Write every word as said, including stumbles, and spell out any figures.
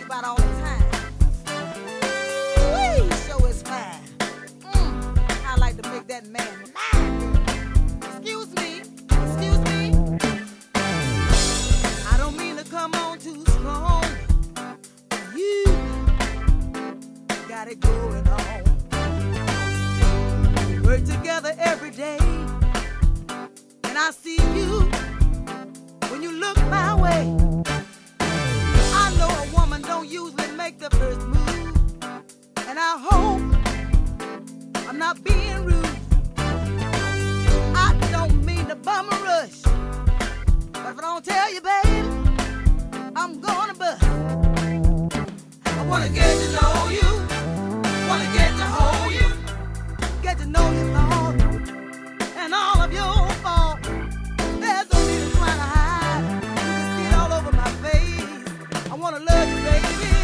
about all the time. Wee, show is fine. Mm, I like to make that man mad. Excuse me, excuse me. I don't mean to come on too strong. You got it going on. We work together every day, and I see you when you look my way. I know a woman don't usually make the first move, and I hope I'm not being rude. I don't mean to bum a rush, but if I don't tell you, baby, I'm gonna bust. I wanna get to know you, wanna get to hold you, get to know your thoughts and all of your faults. There's no need to try to hide. You can see it all over my face. I wanna love you, baby.